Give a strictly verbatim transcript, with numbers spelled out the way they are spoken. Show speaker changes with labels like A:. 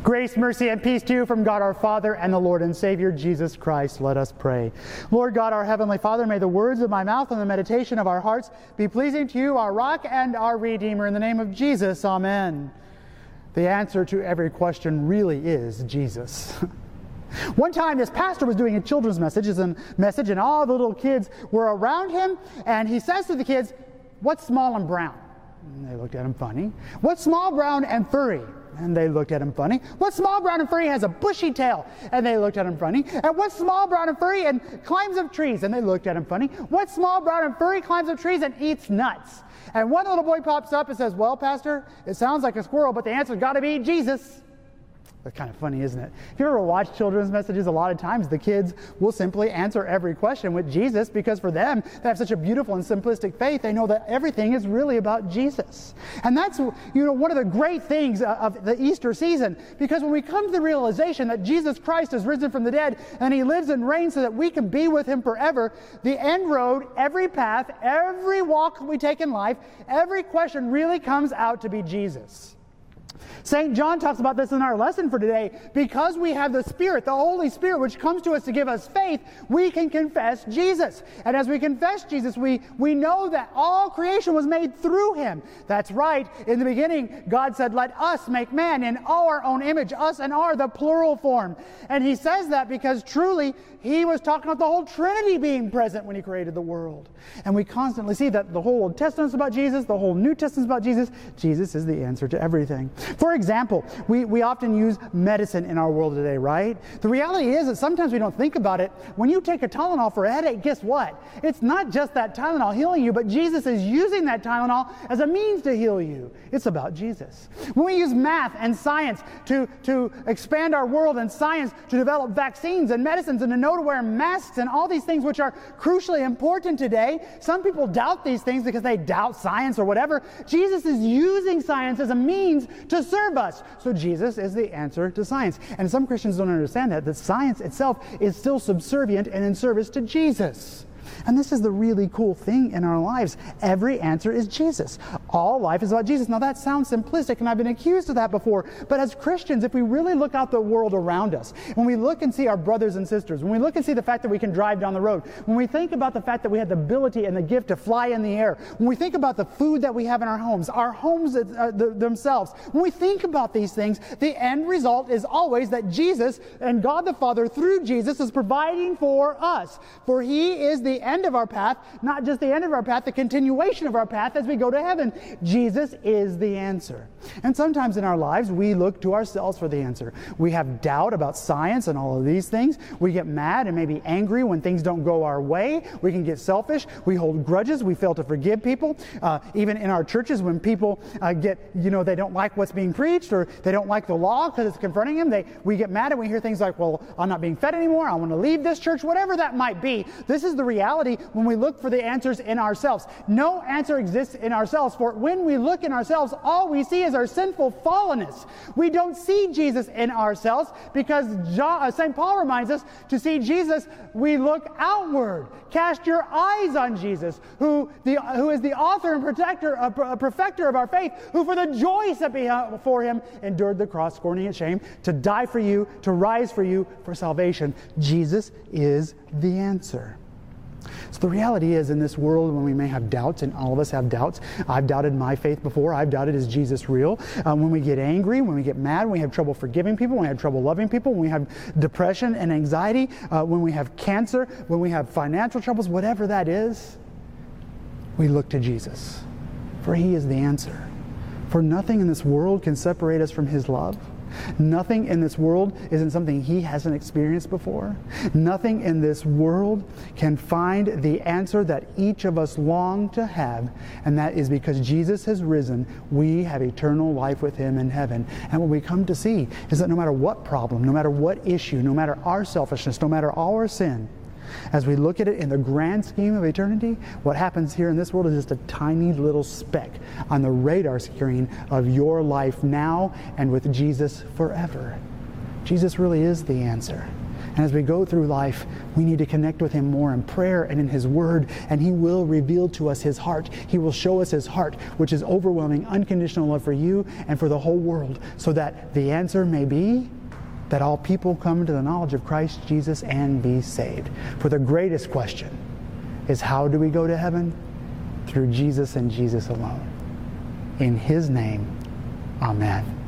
A: Grace, mercy, and peace to you from God our Father and the Lord and Savior Jesus Christ. Let us pray. Lord God, our Heavenly Father, may the words of my mouth and the meditation of our hearts be pleasing to you, our rock and our Redeemer. In the name of Jesus, amen. The answer to every question really is Jesus. One time, this pastor was doing a children's message, and message, and all the little kids were around him, and he says to the kids, "What's small and brown?" And they looked at him funny. "What's small, brown, and furry?" And they looked at him funny. "What's small, brown, and furry has a bushy tail?" And they looked at him funny. "And what's small, brown, and furry and climbs up trees?" And they looked at him funny. "What's small, brown, and furry, climbs up trees, and eats nuts?" And one little boy pops up and says, "Well, Pastor, it sounds like a squirrel, but the answer's got to be Jesus." That's kind of funny, isn't it? If you ever watch children's messages, a lot of times the kids will simply answer every question with Jesus, because for them, they have such a beautiful and simplistic faith. They know that everything is really about Jesus. And that's, you know, one of the great things of the Easter season, because when we come to the realization that Jesus Christ is risen from the dead and He lives and reigns so that we can be with Him forever, the end road, every path, every walk we take in life, every question really comes out to be Jesus. Saint John talks about this in our lesson for today. Because we have the Spirit, the Holy Spirit, which comes to us to give us faith, we can confess Jesus. And as we confess Jesus, we, we know that all creation was made through Him. That's right. In the beginning, God said, "Let us make man in our own image." Us and our, the plural form. And He says that because truly He was talking about the whole Trinity being present when He created the world. And we constantly see that the whole Old Testament's about Jesus, the whole New Testament's about Jesus. Jesus is the answer to everything. For example, we, we often use medicine in our world today, right? The reality is that sometimes we don't think about it. When you take a Tylenol for a headache, guess what? It's not just that Tylenol healing you, but Jesus is using that Tylenol as a means to heal you. It's about Jesus. When we use math and science to, to expand our world, and science to develop vaccines and medicines and to know to wear masks and all these things which are crucially important today, some people doubt these things because they doubt science or whatever. Jesus is using science as a means to serve us. So Jesus is the answer to science. And some Christians don't understand that, that science itself is still subservient and in service to Jesus. And this is the really cool thing in our lives. Every answer is Jesus. All life is about Jesus. Now that sounds simplistic, and I've been accused of that before. But as Christians, if we really look out the world around us, when we look and see our brothers and sisters, when we look and see the fact that we can drive down the road, when we think about the fact that we have the ability and the gift to fly in the air, when we think about the food that we have in our homes, our homes uh, the, themselves, when we think about these things, the end result is always that Jesus and God the Father, through Jesus, is providing for us. For He is the end of our path, not just the end of our path, the continuation of our path as we go to heaven. Jesus is the answer. And sometimes in our lives, we look to ourselves for the answer. We have doubt about science and all of these things. We get mad and maybe angry when things don't go our way. We can get selfish. We hold grudges. We fail to forgive people. Uh, even in our churches, when people uh, get, you know, they don't like what's being preached, or they don't like the law because it's confronting them, they, we get mad and we hear things like, "Well, I'm not being fed anymore. I want to leave this church," whatever that might be. This is the reality when we look for the answers in ourselves. No answer exists in ourselves, for when we look in ourselves, all we see is our sinful fallenness. We don't see Jesus in ourselves, because John, uh, Saint Paul reminds us to see Jesus, we look outward. Cast your eyes on Jesus, who, the, who is the author and protector, uh, perfecter of our faith, who for the joy set before Him endured the cross, scorning its shame, to die for you, to rise for you, for salvation. Jesus is the answer. So the reality is, in this world, when we may have doubts, and all of us have doubts, I've doubted my faith before, I've doubted, is Jesus real? Um, when we get angry, when we get mad, when we have trouble forgiving people, when we have trouble loving people, when we have depression and anxiety, uh, when we have cancer, when we have financial troubles, whatever that is, we look to Jesus. For He is the answer. For nothing in this world can separate us from His love. Nothing in this world isn't something He hasn't experienced before. Nothing in this world can find the answer that each of us long to have, and that is because Jesus has risen, we have eternal life with Him in heaven. And what we come to see is that no matter what problem, no matter what issue, no matter our selfishness, no matter our sin, as we look at it in the grand scheme of eternity, what happens here in this world is just a tiny little speck on the radar screen of your life now and with Jesus forever. Jesus really is the answer. And as we go through life, we need to connect with him more in prayer and in his word, and he will reveal to us his heart. He will show us his heart, which is overwhelming, unconditional love for you and for the whole world, so that the answer may be that all people come to the knowledge of Christ Jesus and be saved. For the greatest question is, how do we go to heaven? Through Jesus and Jesus alone. In his name, amen.